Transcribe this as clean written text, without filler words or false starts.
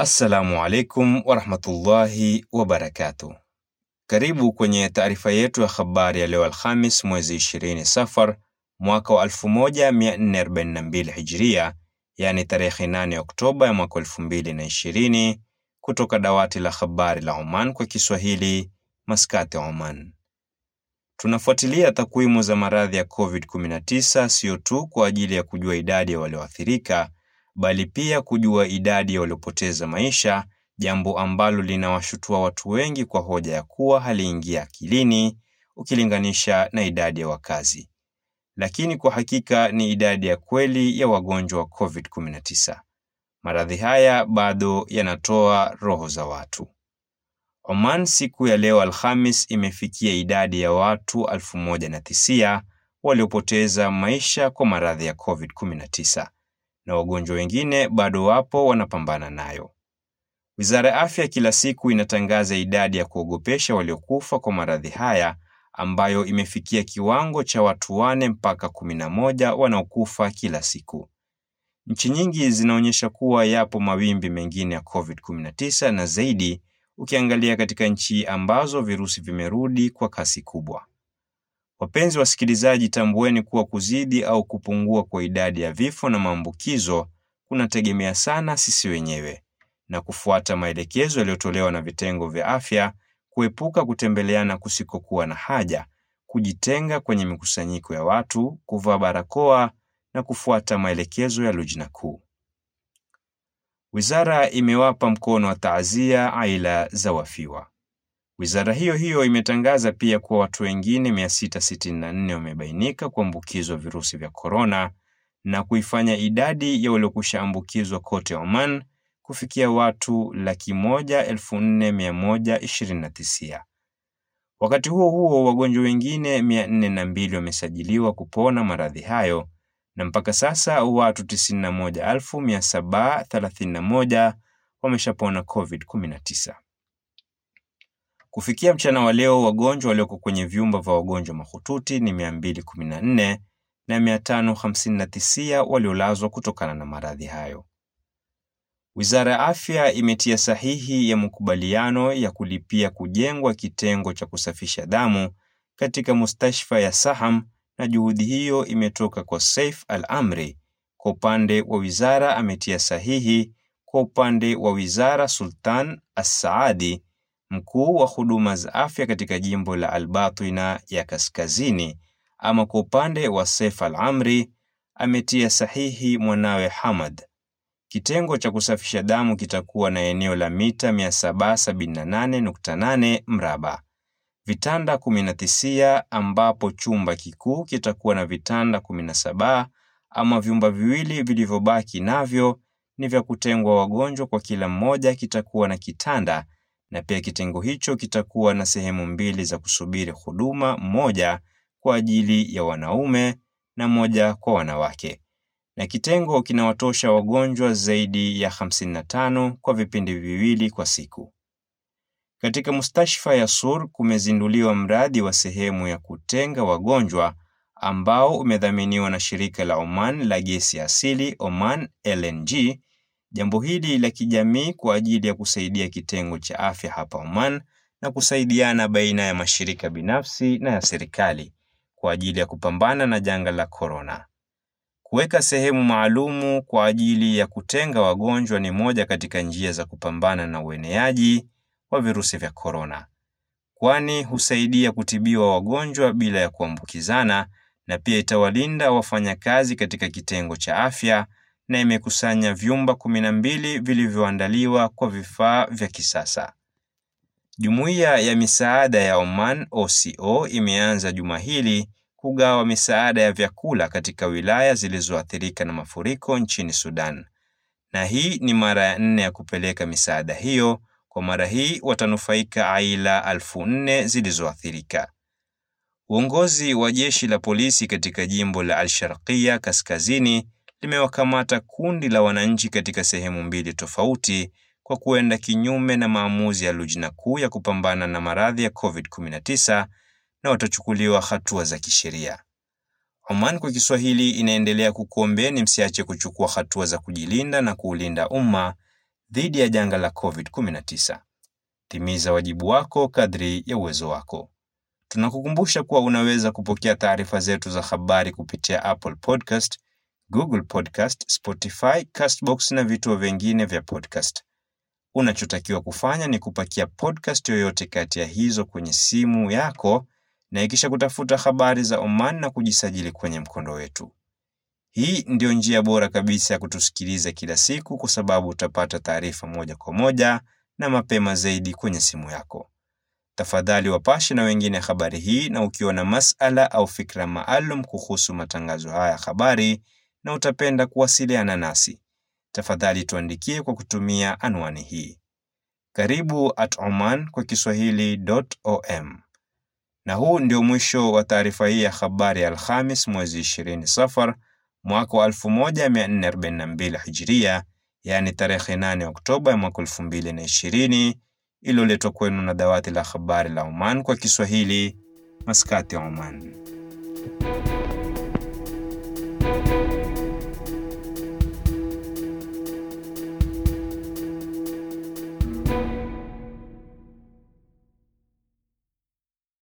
Assalamu alaikum wa rahmatullahi wa barakatuh. Karibu kwenye taarifa yetu ya habari ya leo Alhamis mwezi 20 Safar mwaka wa 1442 Hijria, yani tarehe 8 Oktoba ya mwaka 2020, kutoka dawati la habari la Oman kwa Kiswahili, Maskati, Oman. Tunafuatilia takwimu za maradhi ya COVID-19 sio tu kwa ajili ya kujua idadi ya walioathirika, bali pia kujua idadi ya waliopoteza maisha, jambo ambalo linawashutua watu wengi kwa hoja ya kuwa haliingia akilini ukilinganisha na idadi ya wakazi. Lakini kwa hakika ni idadi ya kweli ya wagonjwa wa COVID-19. Maradhi haya bado yanatoa roho za watu. Oman siku ya leo Alhamis imefikia idadi ya watu 1009 waliopoteza maisha kwa maradhi ya COVID-19. Na wagonjwa wengine bado wapo wanapambana nayo. Wizara ya Afya kila siku inatangaza idadi ya kuogopesha waliokufa kwa maradhi haya, ambayo imefikia kiwango cha watu 4 mpaka 11 wanaokufa kila siku. Nchi nyingi zinaonyesha kuwa yapo mawimbi mengine ya COVID-19 na zaidi ukiangalia katika nchi ambazo virusi vimerudi kwa kasi kubwa. Wapenzi wasikilizaji, tambueni kuwa kuzidi au kupungua kwa idadi ya vifo na maambukizo kunategemea sana sisi wenyewe na kufuata maelekezo yaliyotolewa na vitengo vya afya, kuepuka kutembeleana kusikokuwa na haja, kujitenga kwenye mikusanyiko ya watu, kuvaa barakoa na kufuata maelekezo ya Lujna Kuu. Wizara imewapa mkono wa taazia aila za wafiwa. Wizara hiyo imetangaza pia kuwa watu wengine 664 wamebainika kuambukizwa virusi vya korona na kuifanya idadi ya waliokushaambukizwa kote Oman kufikia watu 104,129. Wakati huo wagonjwa wengine 402 wamesajiliwa kupona maradhi hayo na mpaka sasa watu 91,731 wameshapona COVID-19. Kufikia mchana wa leo wagonjwa walioko kwenye vyumba vya wagonjwa mahututi ni 214 na 559 waliolazwa kutokana na maradhi hayo. Wizara ya Afya imetia sahihi ya makubaliano ya kulipia kujengwa kitengo cha kusafisha damu katika mustashfa ya Saham, na juhudi hiyo imetoka kwa Saif Al-Amri. Kwa upande wa wizara ametia sahihi kwa upande wa wizara Sultan As-Saadi, mkuu wa huduma za afya katika jimbo la Al-Batina ya Kaskazini. Ama kwa upande wa Saif Al-Amri ametia sahihi mwanawe Hamad. Kitengo cha kusafisha damu kitakuwa na eneo la mita 778.8 mraba, vitanda 19, ambapo chumba kikuu kitakuwa na vitanda 17, ama vyumba viwili vilivyobaki navyo ni vya kutengwa wagonjwa, kwa kila mmoja kitakuwa na kitanda, na pia kitengo hicho kitakuwa na sehemu 2 za kusubiri huduma, moja kwa ajili ya wanaume na moja kwa wanawake. Na kitengo kinawatosha wagonjwa zaidi ya 55 kwa vipindi viwili kwa siku. Katika mustashfa ya Sur kumezinduliwa mradi wa sehemu ya kutenga wagonjwa ambao umedhaminiwa na shirika la Oman la gesi asili Oman LNG. Jambo hili la kijamii kwa ajili ya kusaidia kitengo cha afya hapa Oman na kusaidiana baina ya mashirika binafsi na ya serikali kwa ajili ya kupambana na janga la korona. Kuweka sehemu maalumu kwa ajili ya kutenga wagonjwa ni moja katika njia za kupambana na ueneaji wa virusi vya korona, kwani husaidia kutibiwa wagonjwa bila ya kuambukizana, na pia itawalinda wafanyakazi katika kitengo cha afya, na imekusanya vyumba 12 vilivyoandaliwa kwa vifaa vya kisasa. Jumuiya ya misaada ya Oman OCO imeanza juma hili kugawa misaada ya vyakula katika wilaya zilizoathirika na mafuriko nchini Sudan. Na hii ni mara ya 4 ya kupeleka misaada hiyo. Kwa mara hii watanufaika aila 4,000 zilizoathirika. Uongozi wa jeshi la polisi katika jimbo la Al-Sharqiya Kaskazini limewakamata kundi la wananchi katika sehemu 2 tofauti kwa kuenda kinyume na maamuzi ya Lujna Kuu ya kupambana na maradhi ya COVID-19 na watachukuliwa hatua za kisheria. Oman kwa Kiswahili inaendelea kukuombeeni msiache kuchukua hatua za kujilinda na kuulinda umma dhidi ya janga la COVID-19. Timiza wajibu wako kadri ya uwezo wako. Tunakukumbusha kuwa unaweza kupokea taarifa zetu za habari kupitia Apple Podcast, Google Podcast, Spotify, Castbox na vituo vingine vya podcast. Unachotakiwa kufanya ni kupakia podcast yoyote kati ya hizo kwenye simu yako na kisha kutafuta habari za Oman na kujisajili kwenye mkondo wetu. Hii ndio njia bora kabisa ya kutusikiliza kila siku kwa sababu utapata taarifa moja kwa moja na mapema zaidi kwenye simu yako. Tafadhali wapashe na wengine habari hii, na ukiwa na masala au fikra maalum kuhusu matangazo haya habari na utapenda kuwasiliana nasi, tafadhali tuandikie kwa kutumia anwani hii: karibu@oman.com. Na huu ndio mwisho wa taarifa hii ya habari ya Alhamis mwezi 20 Safar mwaka wa 1442 Hijria, yani tarehe 8 Oktoba mwaka 2020, iliyoletwa kwenu na dawati la habari la Oman kwa Kiswahili, Maskati, Oman.